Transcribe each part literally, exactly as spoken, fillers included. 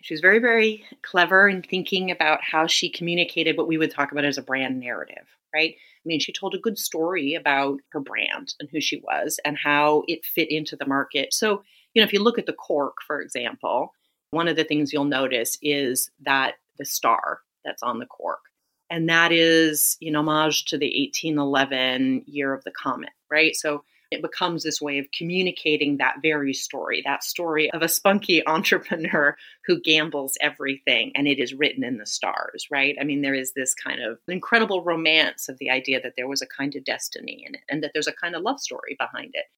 She was very, very clever in thinking about how she communicated what we would talk about as a brand narrative, right? I mean, she told a good story about her brand and who she was and how it fit into the market. So, you know, if you look at the cork, for example, one of the things you'll notice is that the star that's on the cork. And that is, you know, homage to the eighteen eleven year of the comet, right? So it becomes this way of communicating that very story, that story of a spunky entrepreneur who gambles everything, and it is written in the stars, right? I mean, there is this kind of incredible romance of the idea that there was a kind of destiny in it and that there's a kind of love story behind it.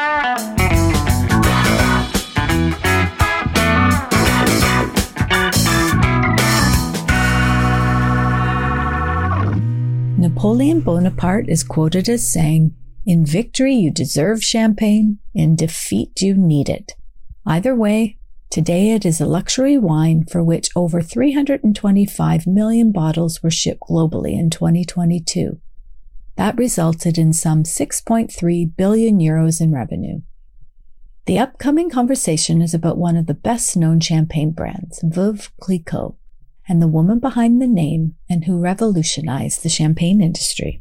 Napoleon Bonaparte is quoted as saying, "In victory, you deserve champagne. In defeat, you need it." Either way, today it is a luxury wine for which over three hundred twenty-five million bottles were shipped globally in twenty twenty-two. That resulted in some six point three billion euros in revenue. The upcoming conversation is about one of the best-known champagne brands, Veuve Clicquot, and the woman behind the name and who revolutionized the champagne industry.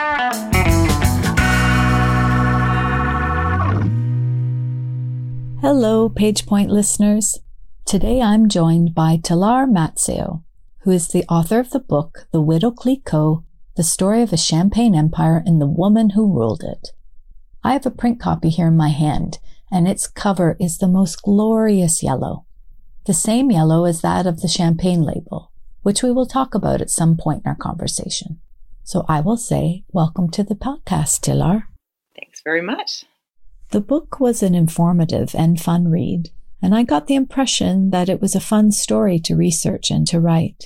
Hello, PagePoint listeners. Today I'm joined by Talar Matseo, who is the author of the book The Widow Clicquot, The Story of a Champagne Empire and the Woman Who Ruled It. I have a print copy here in my hand, and its cover is the most glorious yellow. The same yellow as that of the champagne label, which we will talk about at some point in our conversation. So I will say, welcome to the podcast, Talar. Thanks very much. The book was an informative and fun read, and I got the impression that it was a fun story to research and to write.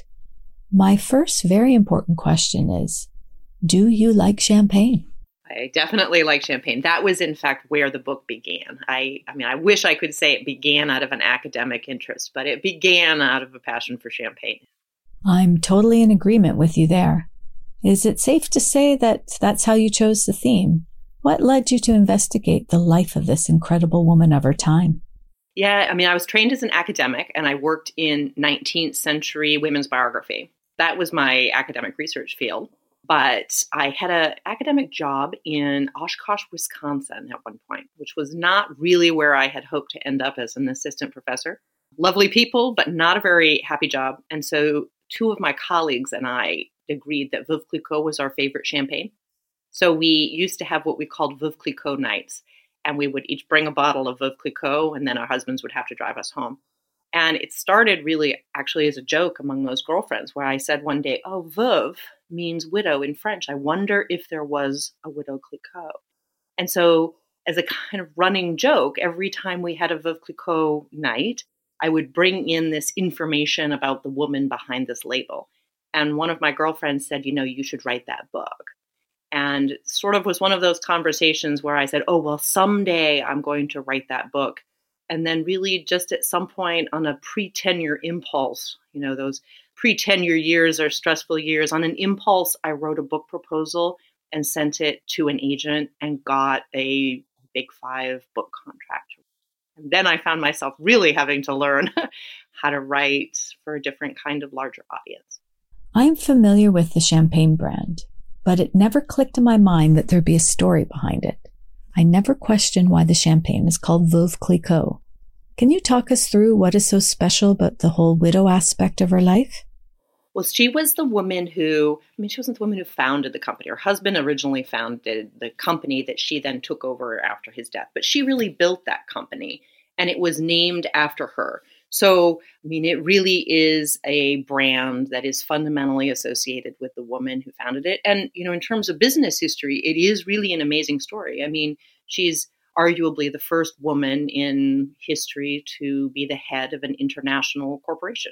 My first very important question is, do you like champagne? I definitely like champagne. That was, in fact, where the book began. I, I mean, I wish I could say it began out of an academic interest, but it began out of a passion for champagne. I'm totally in agreement with you there. Is it safe to say that that's how you chose the theme? What led you to investigate the life of this incredible woman of her time? Yeah, I mean, I was trained as an academic, and I worked in nineteenth century women's biography. That was my academic research field. But I had an academic job in Oshkosh, Wisconsin at one point, which was not really where I had hoped to end up as an assistant professor. Lovely people, but not a very happy job. And so two of my colleagues and I agreed that Veuve Clicquot was our favorite champagne. So we used to have what we called Veuve Clicquot nights. And we would each bring a bottle of Veuve Clicquot, and then our husbands would have to drive us home. And it started really actually as a joke among those girlfriends, where I said one day, oh, Veuve means widow in French. I wonder if there was a Widow Clicquot. And so as a kind of running joke, every time we had a Veuve Clicquot night, I would bring in this information about the woman behind this label. And one of my girlfriends said, you know, you should write that book. And it sort of was one of those conversations where I said, oh, well, someday I'm going to write that book. And then really just at some point on a pre-tenure impulse, you know, those pre-tenure years are stressful years. On an impulse, I wrote a book proposal and sent it to an agent and got a big five book contract. And then I found myself really having to learn how to write for a different kind of larger audience. I'm familiar with the champagne brand, but it never clicked in my mind that there'd be a story behind it. I never questioned why the champagne is called Veuve Clicquot. Can you talk us through what is so special about the whole widow aspect of her life? Well, she was the woman who, I mean, she wasn't the woman who founded the company. Her husband originally founded the company that she then took over after his death. But she really built that company, and it was named after her. So, I mean, it really is a brand that is fundamentally associated with the woman who founded it. And, you know, in terms of business history, it is really an amazing story. I mean, she's arguably the first woman in history to be the head of an international corporation.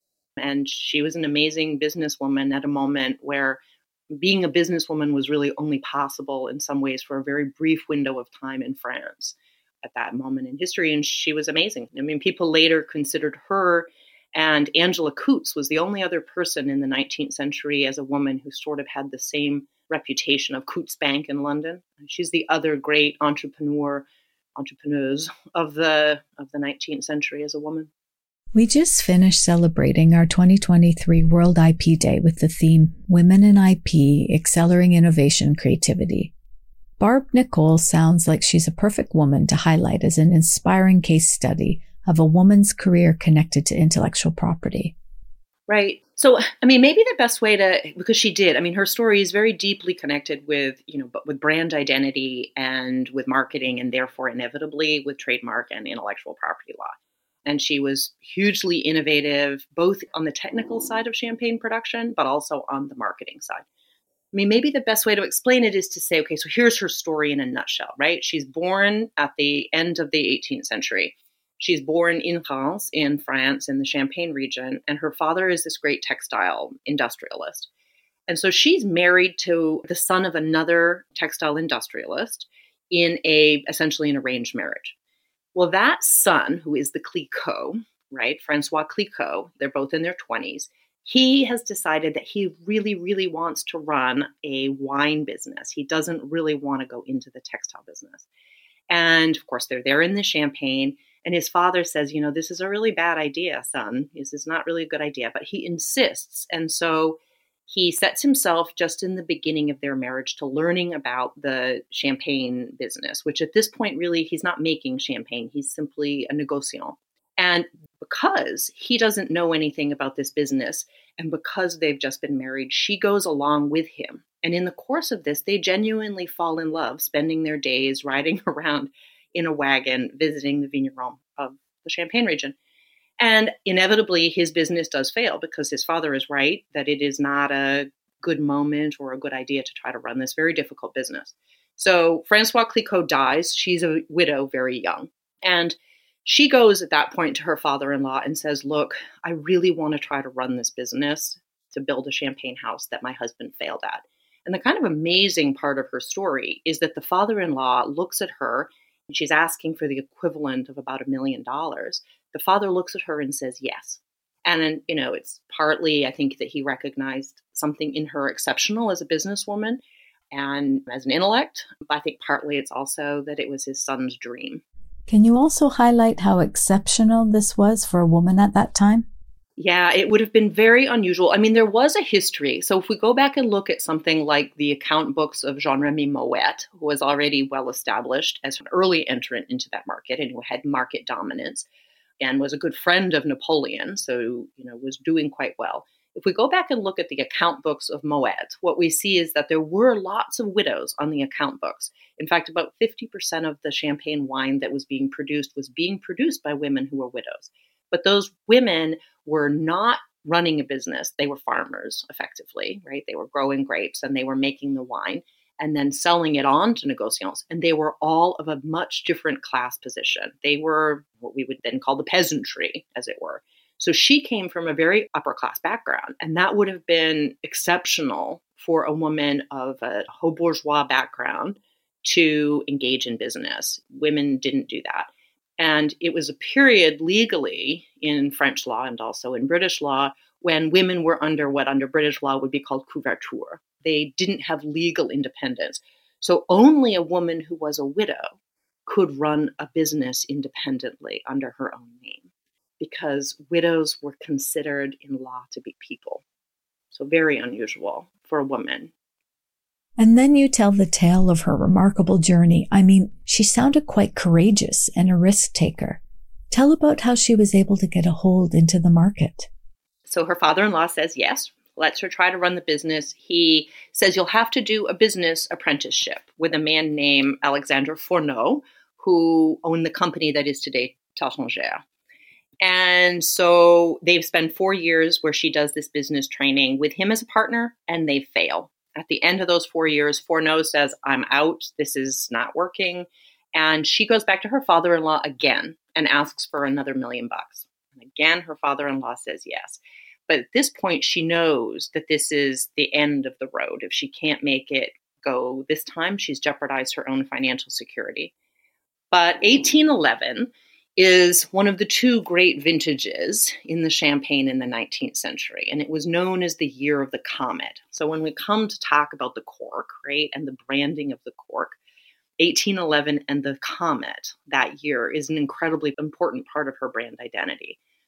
And she was an amazing businesswoman at a moment where being a businesswoman was really only possible in some ways for a very brief window of time in France at that moment in history. And she was amazing. I mean, people later considered her, and Angela Coutts was the only other person in the nineteenth century as a woman who sort of had the same reputation of Coutts Bank in London. She's the other great entrepreneur, entrepreneuse of the of the nineteenth century as a woman. We just finished celebrating our twenty twenty-three World I P Day with the theme Women in I P, Accelerating Innovation Creativity. Barb Nicole sounds like she's a perfect woman to highlight as an inspiring case study of a woman's career connected to intellectual property. Right. So, I mean, maybe the best way to, because she did, I mean, her story is very deeply connected with, you know, with brand identity and with marketing, and therefore inevitably with trademark and intellectual property law. And she was hugely innovative, both on the technical side of champagne production, but also on the marketing side. I mean, maybe the best way to explain it is to say, okay, so here's her story in a nutshell, right? She's born at the end of the eighteenth century. She's born in Reims, in France, in the Champagne region, and her father is this great textile industrialist. And so she's married to the son of another textile industrialist in a essentially an arranged marriage. Well, that son, who is the Clicquot, right, Francois Clicquot, they're both in their twenties, he has decided that he really, really wants to run a wine business. He doesn't really want to go into the textile business. And of course, they're there in the Champagne. And his father says, you know, this is a really bad idea, son. This is not really a good idea. But he insists. And so he sets himself just in the beginning of their marriage to learning about the champagne business, which at this point, really, he's not making champagne. He's simply a négociant. And because he doesn't know anything about this business, and because they've just been married, she goes along with him. And in the course of this, they genuinely fall in love, spending their days riding around in a wagon, visiting the vignerons of the Champagne region. And inevitably, his business does fail because his father is right that it is not a good moment or a good idea to try to run this very difficult business. So Francois Clicquot dies. She's a widow very young. And she goes at that point to her father-in-law and says, look, I really want to try to run this business to build a champagne house that my husband failed at. And the kind of amazing part of her story is that the father-in-law looks at her and she's asking for the equivalent of about a million dollars. The father looks at her and says, yes. And then, you know, it's partly, I think, that he recognized something in her exceptional as a businesswoman and as an intellect. But I think partly it's also that it was his son's dream. Can you also highlight how exceptional this was for a woman at that time? Yeah, it would have been very unusual. I mean, there was a history. So if we go back and look at something like the account books of Jean-Remy Moet, who was already well established as an early entrant into that market and who had market dominance and was a good friend of Napoleon, so, you know, was doing quite well. If we go back and look at the account books of Moet, what we see is that there were lots of widows on the account books. In fact, about fifty percent of the champagne wine that was being produced was being produced by women who were widows. But those women were not running a business. They were farmers, effectively, right? They were growing grapes and they were making the wine and then selling it on to negociants. And they were all of a much different class position. They were what we would then call the peasantry, as it were. So she came from a very upper class background, and that would have been exceptional for a woman of a haut bourgeois background to engage in business. Women didn't do that. And it was a period legally in French law and also in British law when women were under what under British law would be called couverture. They didn't have legal independence. So only a woman who was a widow could run a business independently under her own name, because widows were considered in law to be people. So very unusual for a woman. And then you tell the tale of her remarkable journey. I mean, she sounded quite courageous and a risk taker. Tell about how she was able to get a hold into the market. So her father-in-law says yes, lets her try to run the business. He says you'll have to do a business apprenticeship with a man named Alexandre Fourneau, who owned the company that is today Taittinger. And so they've spent four years where she does this business training with him as a partner, and they fail. At the end of those four years, Fourneau says, I'm out. This is not working. And she goes back to her father-in-law again and asks for another million bucks. And again, her father-in-law says yes. But at this point, she knows that this is the end of the road. If she can't make it go this time, she's jeopardized her own financial security. But eighteen eleven is one of the two great vintages in the Champagne in the nineteenth century. And it was known as the year of the comet. So when we come to talk about the cork, right, and the branding of the cork, eighteen eleven and the comet that year is an incredibly important part of her brand identity.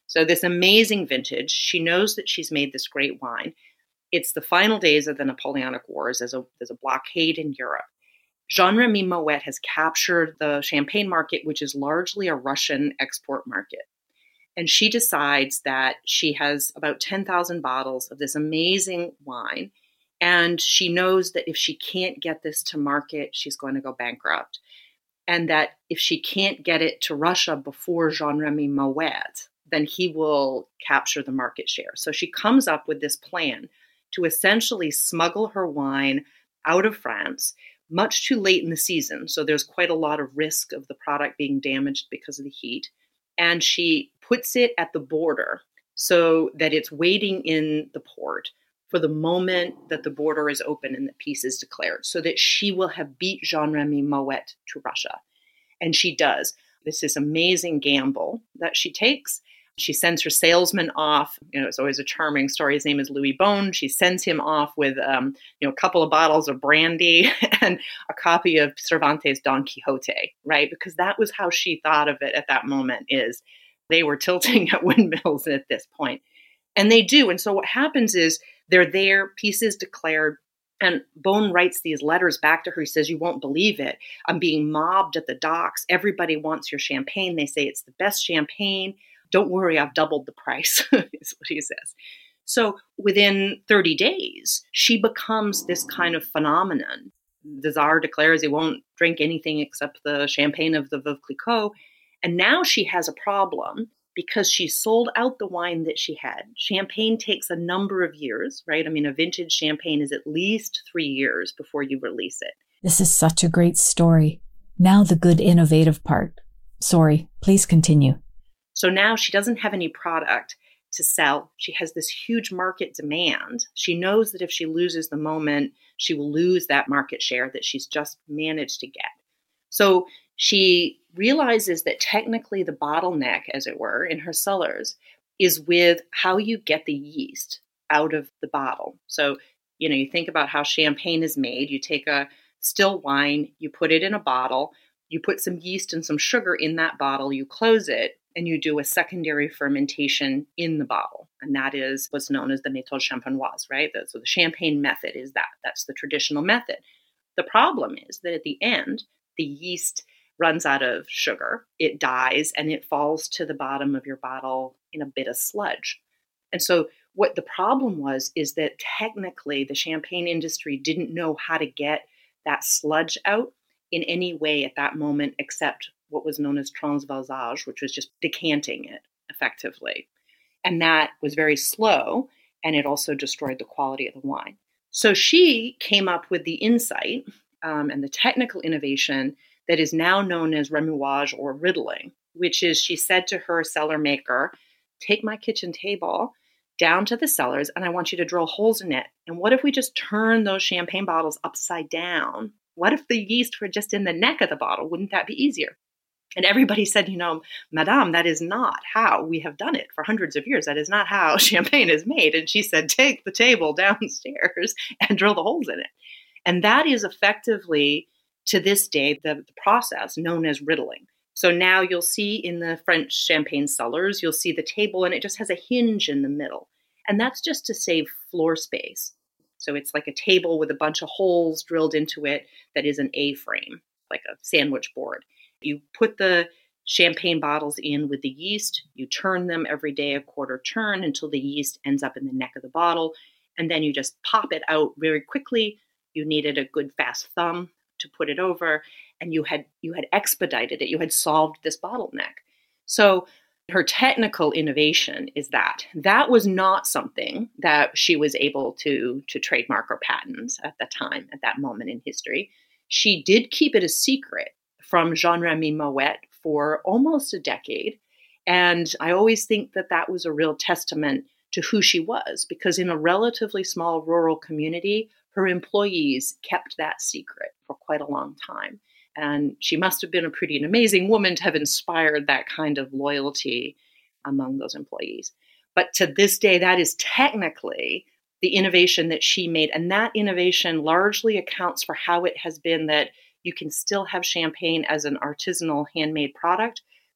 So this amazing vintage, she knows that she's made this great wine. It's the final days of the Napoleonic Wars. There's a, there's a blockade in Europe. Jean-Remy Moet has captured the champagne market, which is largely a Russian export market. And she decides that she has about ten thousand bottles of this amazing wine. And she knows that if she can't get this to market, she's going to go bankrupt. And that if she can't get it to Russia before Jean-Remy Moet, then he will capture the market share. So she comes up with this plan to essentially smuggle her wine out of France much too late in the season. So there's quite a lot of risk of the product being damaged because of the heat. And she puts it at the border so that it's waiting in the port for the moment that the border is open and the peace is declared, so that she will have beat Jean-Remy Moet to Russia. And she does. This is amazing gamble that she takes. She sends her salesman off. You know, it's always a charming story. His name is Louis Bone. She sends him off with, um, you know, a couple of bottles of brandy and a copy of Cervantes' Don Quixote, right? Because that was how she thought of it at that moment, is they were tilting at windmills at this point. And they do. And so what happens is they're there, peace is declared, and Bone writes these letters back to her. He says, "You won't believe it. I'm being mobbed at the docks. Everybody wants your champagne. They say it's the best champagne. Don't worry, I've doubled the price," is what he says. So within thirty days, she becomes this kind of phenomenon. The Tsar declares he won't drink anything except the champagne of the Veuve Clicquot. And now she has a problem because she sold out the wine that she had. Champagne takes a number of years, right? I mean, a vintage champagne is at least three years before you release it. This is such a great story. Now the good innovative part. Sorry, please continue. So now she doesn't have any product to sell. She has this huge market demand. She knows that if she loses the moment, she will lose that market share that she's just managed to get. So she realizes that technically the bottleneck, as it were, in her cellars is with how you get the yeast out of the bottle. So, you know, you think about how champagne is made. You take a still wine, you put it in a bottle, you put some yeast and some sugar in that bottle, you close it, and you do a secondary fermentation in the bottle. And that is what's known as the méthode champenoise, right? So the champagne method is that. That's the traditional method. The problem is that at the end, the yeast runs out of sugar, it dies, and it falls to the bottom of your bottle in a bit of sludge. And so what the problem was is that technically the champagne industry didn't know how to get that sludge out in any way at that moment except what was known as transvasage, which was just decanting it effectively. And that was very slow, and it also destroyed the quality of the wine. So she came up with the insight um, and the technical innovation that is now known as remuage or riddling, which is, she said to her cellar maker, "Take my kitchen table down to the cellars, and I want you to drill holes in it. And what if we just turn those champagne bottles upside down? What if the yeast were just in the neck of the bottle? Wouldn't that be easier?" And everybody said, you know, "Madame, that is not how we have done it for hundreds of years. That is not how champagne is made." And she said, "Take the table downstairs and drill the holes in it." And that is effectively, to this day, the, the process known as riddling. So now you'll see in the French champagne cellars, you'll see the table and it just has a hinge in the middle. And that's just to save floor space. So it's like a table with a bunch of holes drilled into it that is an A-frame, like a sandwich board. You put the champagne bottles in with the yeast, you turn them every day a quarter turn until the yeast ends up in the neck of the bottle, and then you just pop it out very quickly. You needed a good fast thumb to put it over, and you had you had expedited it. You had solved this bottleneck. So her technical innovation is that. That was not something that she was able to, to trademark or patent at the time, at that moment in history. She did keep it a secret from Jean-Remy Moet for almost a decade. And I always think that that was a real testament to who she was, because in a relatively small rural community, her employees kept that secret for quite a long time. And she must have been a pretty amazing woman to have inspired that kind of loyalty among those employees. But to this day, that is technically the innovation that she made. And that innovation largely accounts for how it has been that you can still have champagne as an artisanal handmade product,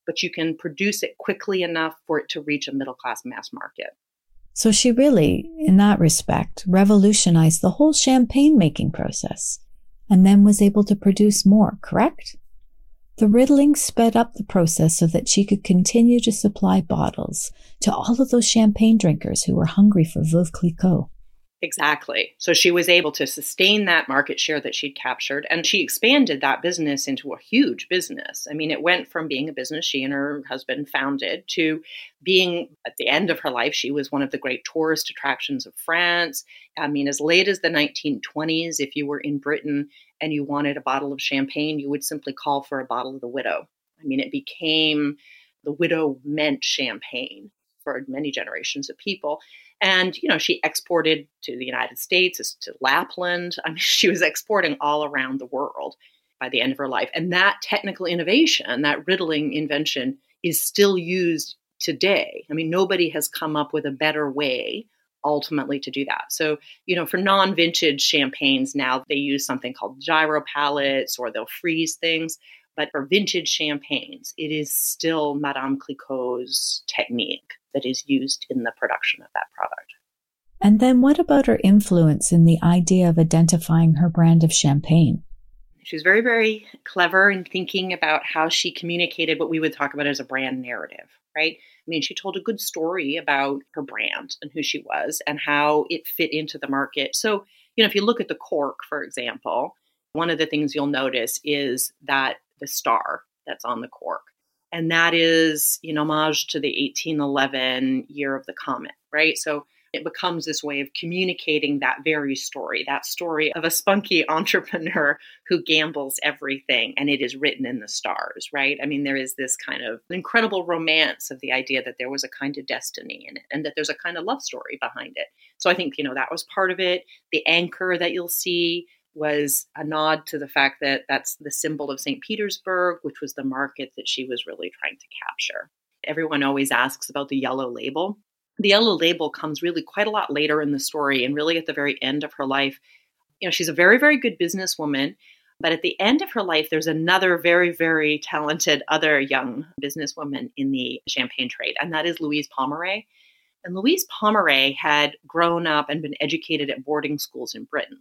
but you can produce it quickly enough for it to reach a middle-class mass market. So she really, in that respect, revolutionized the whole champagne making process and then was able to produce more, correct? The Riddling sped up the process so that she could continue to supply bottles to all of those champagne drinkers who were hungry for Veuve Clicquot. Exactly. So she was able to sustain that market share that she'd captured, and she expanded that business into a huge business. I mean, it went from being a business she and her husband founded to being, at the end of her life, she was one of the great tourist attractions of France. I mean, as late as the nineteen twenties, if you were in Britain and you wanted a bottle of champagne, you would simply call for a bottle of the Widow. I mean, it became the Widow meant champagne for many generations of people. And, you know, she exported to the United States, to Lapland. I mean, she was exporting all around the world by the end of her life. And that technical innovation, that Riddling invention, is still used today. I mean, nobody has come up with a better way ultimately to do that. So, you know, for non-vintage champagnes now, they use something called gyro palettes, or they'll freeze things. But for vintage champagnes, it is still Madame Clicquot's technique that is used in the production of that product. And then what about her influence in the idea of identifying her brand of champagne? She was very, very clever in thinking about how she communicated what we would talk about as a brand narrative, right? I mean, she told a good story about her brand and who she was and how it fit into the market. So, you know, if you look at the cork, for example, one of the things you'll notice is that the star that's on the cork. And that is in homage to the eighteen eleven year of the comet, right? So it becomes this way of communicating that very story, that story of a spunky entrepreneur who gambles everything, and it is written in the stars, right? I mean, there is this kind of incredible romance of the idea that there was a kind of destiny in it and that there's a kind of love story behind it. So I think, you know, that was part of it. The anchor that you'll see was a nod to the fact that that's the symbol of Saint Petersburg, which was the market that she was really trying to capture. Everyone always asks about the yellow label. The yellow label comes really quite a lot later in the story and really at the very end of her life. You know, she's a very, very good businesswoman, but at the end of her life, there's another very, very talented other young businesswoman in the champagne trade, and that is Louise Pomeray. And Louise Pomeray had grown up and been educated at boarding schools in Britain.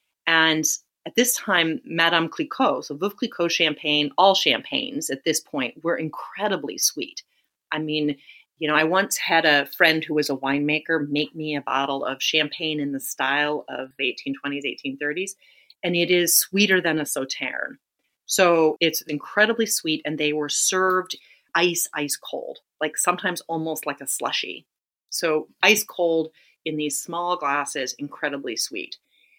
And at this time, Madame Clicquot, so Veuve Clicquot champagne, all champagnes at this point were incredibly sweet. I mean, you know, I once had a friend who was a winemaker make me a bottle of champagne in the style of the eighteen twenties, eighteen thirties, and it is sweeter than a Sauterne. So it's incredibly sweet, and they were served ice, ice cold, like sometimes almost like a slushie. So ice cold in these small glasses, incredibly sweet.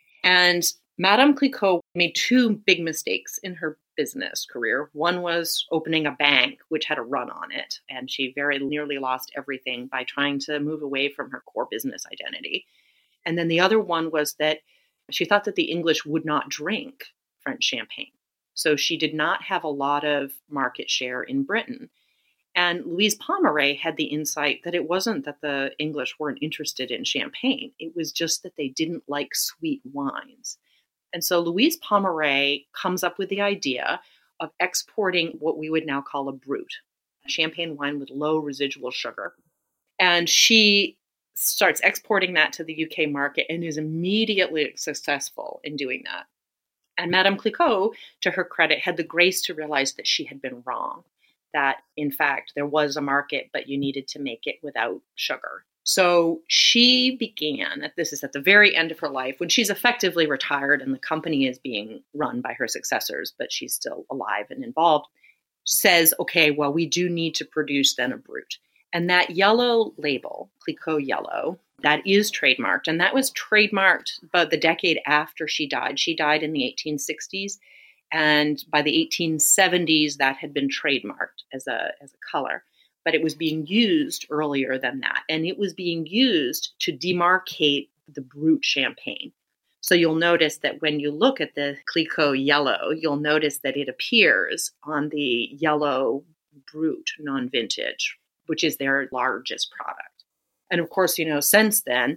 And Madame Clicquot made two big mistakes in her business career. One was opening a bank, which had a run on it, and she very nearly lost everything by trying to move away from her core business identity. And then the other one was that she thought that the English would not drink French champagne. So she did not have a lot of market share in Britain. And Louise Pomeray had the insight that it wasn't that the English weren't interested in champagne. It was just that they didn't like sweet wines. And so Louise Pomeray comes up with the idea of exporting what we would now call a brut, a champagne wine with low residual sugar. And she starts exporting that to the U K market and is immediately successful in doing that. And Madame Clicquot, to her credit, had the grace to realize that she had been wrong, that in fact there was a market, but you needed to make it without sugar. So she began, this is at the very end of her life, when she's effectively retired and the company is being run by her successors, but she's still alive and involved, says, okay, well, we do need to produce then a brut. And that yellow label, Clicquot Yellow, that is trademarked. And that was trademarked about the decade after she died. She died in the eighteen sixties. And by the eighteen seventies, that had been trademarked as a, as a color. But it was being used earlier than that. And it was being used to demarcate the brut champagne. So you'll notice that when you look at the Clicquot Yellow, you'll notice that it appears on the yellow brut non-vintage, which is their largest product. And of course, you know, since then,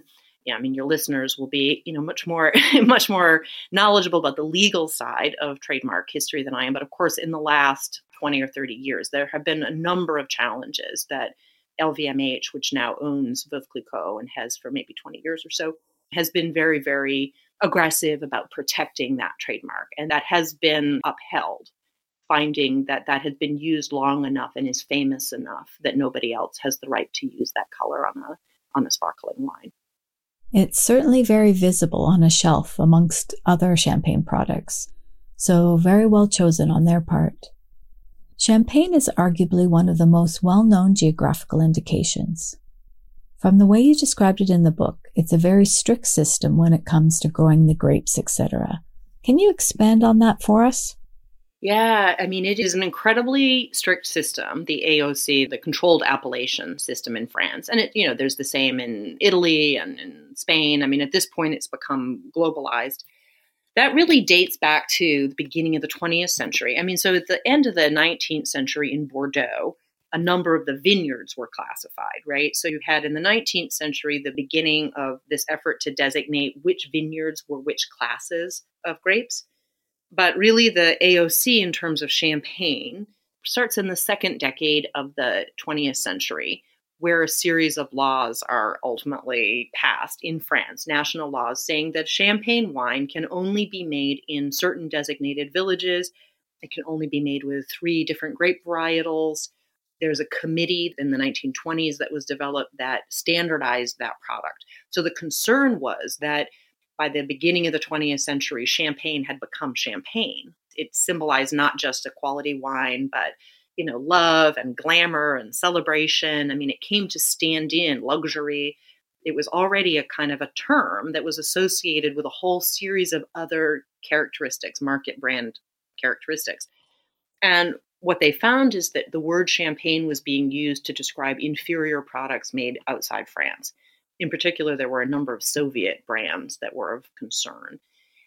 Yeah, I mean, your listeners will be, you know, much more, much more knowledgeable about the legal side of trademark history than I am. But of course, in the last twenty or thirty years, there have been a number of challenges that L V M H, which now owns Veuve Clicquot and has for maybe twenty years or so, has been very, very aggressive about protecting that trademark. And that has been upheld, finding that that had been used long enough and is famous enough that nobody else has the right to use that color on a, on a sparkling wine. It's certainly very visible on a shelf amongst other champagne products, so very well chosen on their part. Champagne is arguably one of the most well-known geographical indications. From the way you described it in the book, it's a very strict system when it comes to growing the grapes, et cetera. Can you expand on that for us? Yeah, I mean, it is an incredibly strict system, the A O C, the controlled appellation system in France. And, it, you know, there's the same in Italy and in Spain. I mean, at this point, it's become globalized. That really dates back to the beginning of the twentieth century. I mean, so at the end of the nineteenth century in Bordeaux, a number of the vineyards were classified, right? So you had in the nineteenth century the beginning of this effort to designate which vineyards were which classes of grapes. But really, the A O C in terms of champagne starts in the second decade of the twentieth century, where a series of laws are ultimately passed in France, national laws saying that champagne wine can only be made in certain designated villages. It can only be made with three different grape varietals. There's a committee in the nineteen twenties that was developed that standardized that product. So the concern was that by the beginning of the twentieth century, champagne had become champagne. It symbolized not just a quality wine, but, you know, love and glamour and celebration. I mean, it came to stand in luxury. It was already a kind of a term that was associated with a whole series of other characteristics, market brand characteristics. And what they found is that the word champagne was being used to describe inferior products made outside France. In particular, there were a number of Soviet brands that were of concern.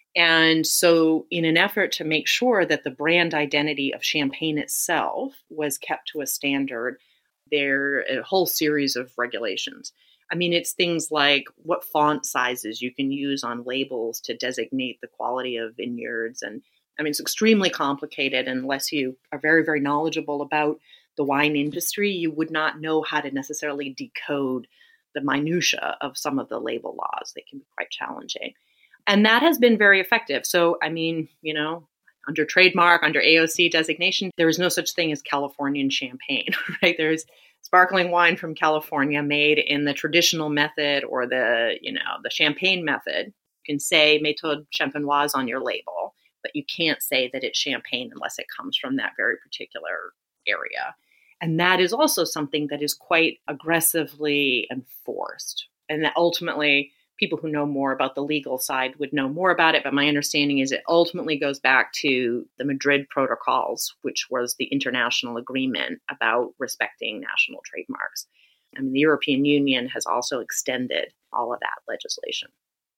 And so in an effort to make sure that the brand identity of champagne itself was kept to a standard, there are a whole series of regulations. I mean, it's things like what font sizes you can use on labels to designate the quality of vineyards. And I mean, it's extremely complicated. Unless you are very, very knowledgeable about the wine industry, you would not know how to necessarily decode the minutia of some of the label laws. They can be quite challenging. And that has been very effective. So, I mean, you know, under trademark, under A O C designation, there is no such thing as Californian champagne, right? There's sparkling wine from California made in the traditional method or the, you know, the champagne method. You can say méthode champenoise on your label, but you can't say that it's champagne unless it comes from that very particular area. And that is also something that is quite aggressively enforced. And that ultimately, people who know more about the legal side would know more about it. But my understanding is it ultimately goes back to the Madrid Protocols, which was the international agreement about respecting national trademarks. I mean, the European Union has also extended all of that legislation.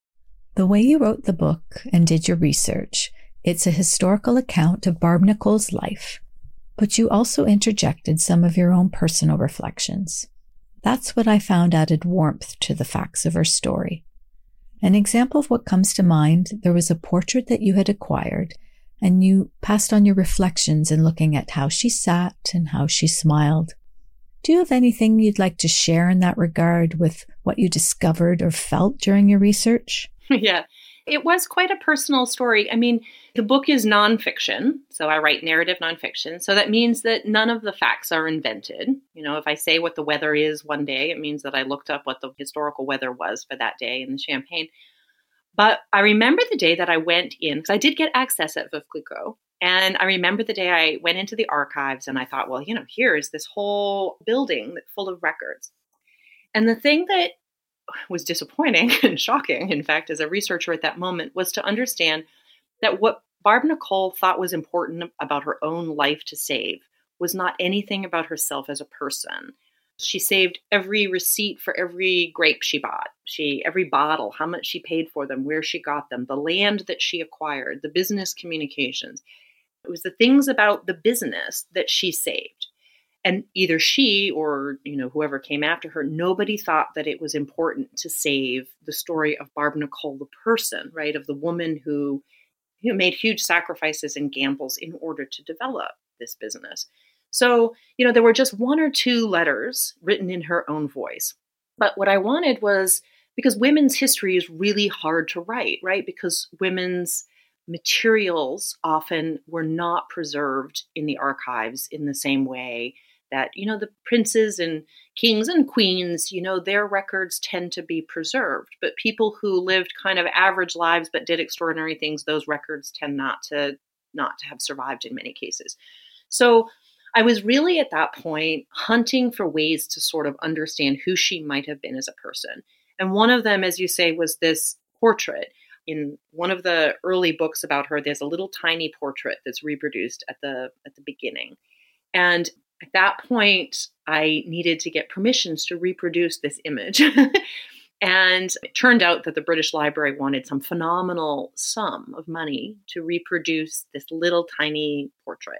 The way you wrote the book and did your research, it's a historical account of Barbe Nicoll's life. But you also interjected some of your own personal reflections. That's what I found added warmth to the facts of her story. An example of what comes to mind, there was a portrait that you had acquired, and you passed on your reflections in looking at how she sat and how she smiled. Do you have anything you'd like to share in that regard with what you discovered or felt during your research? Yeah. It was quite a personal story. I mean, the book is nonfiction, so I write narrative nonfiction. So that means that none of the facts are invented. You know, if I say what the weather is one day, it means that I looked up what the historical weather was for that day in the Champagne. But I remember the day that I went in, because I did get access at Veuve Clicquot. And I remember the day I went into the archives and I thought, well, you know, here is this whole building full of records. And the thing that was disappointing and shocking, in fact, as a researcher at that moment, was to understand that what Barbe Nicole thought was important about her own life to save was not anything about herself as a person. She saved every receipt for every grape she bought, she every bottle, how much she paid for them, where she got them, the land that she acquired, the business communications. It was the things about the business that she saved. And either she or, you know, whoever came after her, nobody thought that it was important to save the story of Barb Nicole, the person, right, of the woman who, who made huge sacrifices and gambles in order to develop this business. So, you know, there were just one or two letters written in her own voice. But what I wanted was, because women's history is really hard to write, right? Because women's materials often were not preserved in the archives in the same way that, you know, the princes and kings and queens, you know, their records tend to be preserved. But people who lived kind of average lives but did extraordinary things, those records tend not to not to have survived in many cases. So I was really at that point hunting for ways to sort of understand who she might have been as a person. And one of them, as you say, was this portrait. In one of the early books about her, there's a little tiny portrait that's reproduced at the at the beginning. And at that point, I needed to get permissions to reproduce this image. And it turned out that the British Library wanted some phenomenal sum of money to reproduce this little tiny portrait.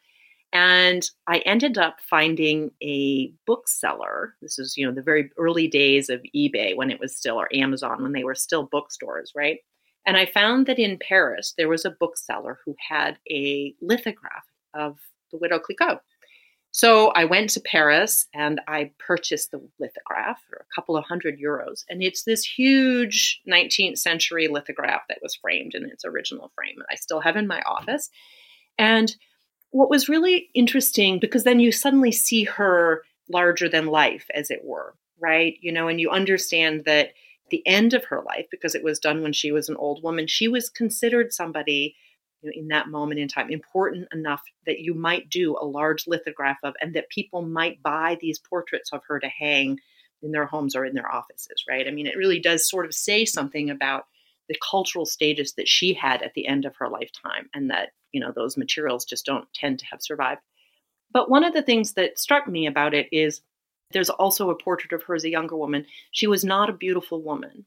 And I ended up finding a bookseller. This is, you know, the very early days of eBay when it was still, or Amazon, when they were still bookstores, right? And I found that in Paris, there was a bookseller who had a lithograph of the Widow Clicquot. So I went to Paris and I purchased the lithograph for a couple of hundred euros. And it's this huge nineteenth century lithograph that was framed in its original frame that I still have in my office. And what was really interesting, because then you suddenly see her larger than life, as it were, right? You know, and you understand that the end of her life, because it was done when she was an old woman, she was considered somebody, you know, in that moment in time, important enough that you might do a large lithograph of, and that people might buy these portraits of her to hang in their homes or in their offices, right? I mean, it really does sort of say something about the cultural status that she had at the end of her lifetime, and that, you know, those materials just don't tend to have survived. But one of the things that struck me about it is there's also a portrait of her as a younger woman. She was not a beautiful woman.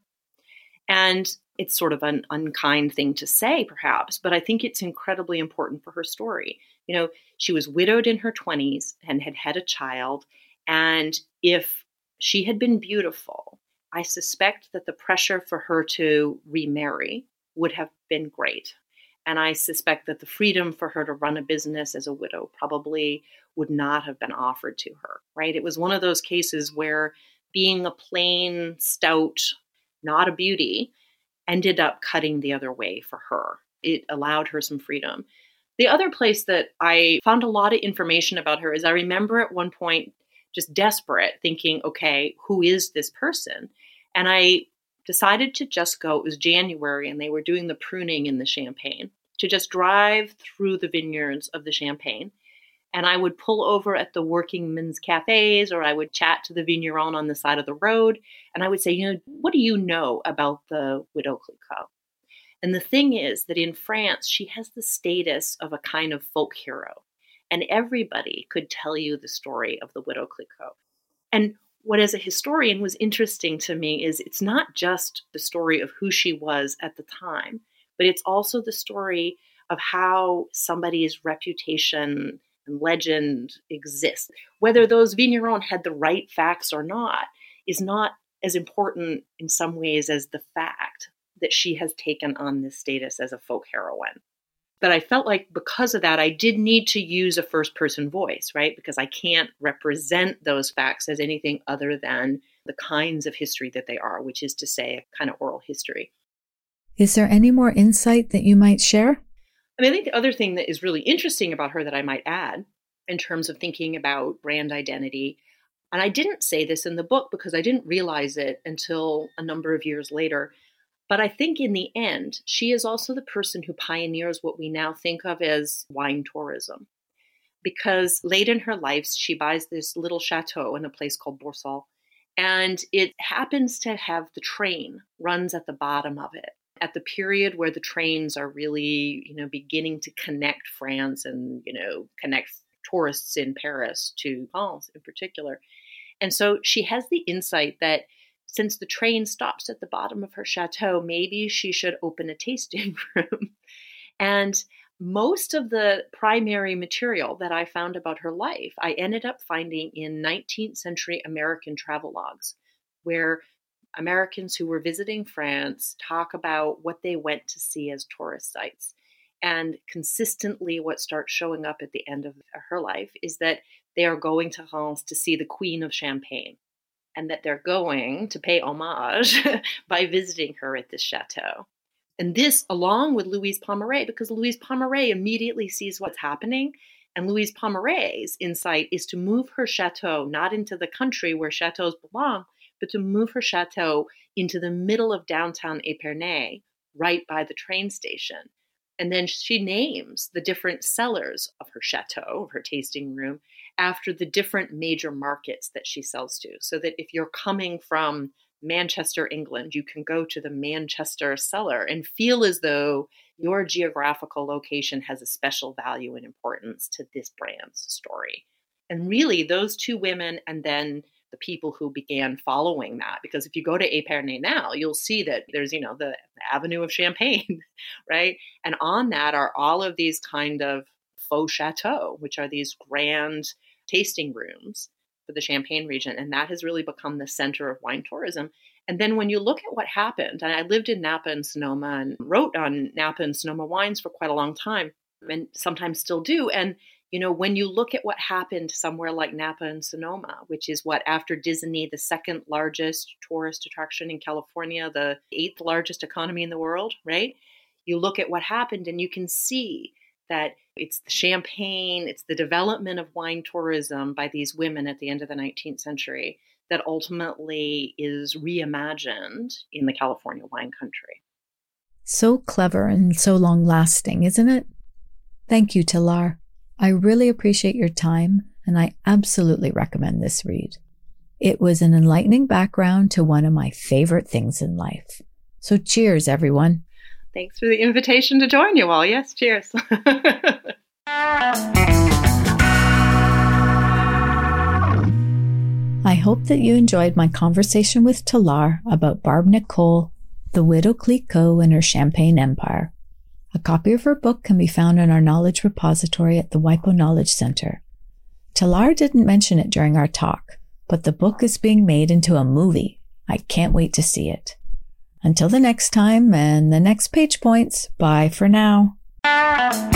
And it's sort of an unkind thing to say, perhaps, but I think it's incredibly important for her story. You know, she was widowed in her twenties and had had a child. And if she had been beautiful, I suspect that the pressure for her to remarry would have been great. And I suspect that the freedom for her to run a business as a widow probably would not have been offered to her, right? It was one of those cases where being a plain, stout, not a beauty, ended up cutting the other way for her. It allowed her some freedom. The other place that I found a lot of information about her is I remember at one point just desperate, thinking, okay, who is this person? And I decided to just go, it was January and they were doing the pruning in the Champagne, to just drive through the vineyards of the Champagne. And I would pull over at the working men's cafes, or I would chat to the vigneron on the side of the road. And I would say, you know, what do you know about the Widow Clicquot? And the thing is that in France, she has the status of a kind of folk hero. And everybody could tell you the story of the Widow Clicquot. And what, as a historian, was interesting to me is it's not just the story of who she was at the time, but it's also the story of how somebody's reputation and legend exists. Whether those vignerons had the right facts or not is not as important in some ways as the fact that she has taken on this status as a folk heroine. But I felt like because of that, I did need to use a first-person voice, right? Because I can't represent those facts as anything other than the kinds of history that they are, which is to say, a kind of oral history. Is there any more insight that you might share? I mean, I think the other thing that is really interesting about her that I might add in terms of thinking about brand identity, and I didn't say this in the book because I didn't realize it until a number of years later, but I think in the end, she is also the person who pioneers what we now think of as wine tourism. Because late in her life, she buys this little chateau in a place called Borsal, and it happens to have the train runs at the bottom of it, at the period where the trains are really, you know, beginning to connect France and, you know, connect tourists in Paris to France in particular. And so she has the insight that since the train stops at the bottom of her chateau, maybe she should open a tasting room. And most of the primary material that I found about her life, I ended up finding in nineteenth century American travelogues, where Americans who were visiting France talk about what they went to see as tourist sites. And consistently what starts showing up at the end of her life is that they are going to Reims to see the Queen of Champagne, and that they're going to pay homage by visiting her at this chateau. And this, along with Louise Pommeret, because Louise Pommeret immediately sees what's happening. And Louise Pommeret's insight is to move her chateau not into the country where chateaus belong, but to move her chateau into the middle of downtown Épernay, right by the train station. And then she names the different cellars of her chateau, of her tasting room, after the different major markets that she sells to. So that if you're coming from Manchester, England, you can go to the Manchester cellar and feel as though your geographical location has a special value and importance to this brand's story. And really, those two women and then the people who began following that, because if you go to Épernay now, you'll see that there's, you know, the, the Avenue of Champagne, right? And on that are all of these kind of faux chateaux, which are these grand tasting rooms for the Champagne region. And that has really become the center of wine tourism. And then when you look at what happened, and I lived in Napa and Sonoma and wrote on Napa and Sonoma wines for quite a long time, and sometimes still do. And, you know, when you look at what happened somewhere like Napa and Sonoma, which is what, after Disney, the second largest tourist attraction in California, the eighth largest economy in the world, right? You look at what happened and you can see that it's the champagne, it's the development of wine tourism by these women at the end of the nineteenth century that ultimately is reimagined in the California wine country. So clever and so long-lasting, isn't it? Thank you, Talar. I really appreciate your time, and I absolutely recommend this read. It was an enlightening background to one of my favorite things in life. So cheers, everyone. Thanks for the invitation to join you all. Yes, cheers. I hope that you enjoyed my conversation with Talar about Barb Nicole, the widow Clicquot, and her Champagne empire. A copy of her book can be found in our knowledge repository at the WIPO Knowledge Center. Talar didn't mention it during our talk, but the book is being made into a movie. I can't wait to see it. Until the next time and the next page points, bye for now.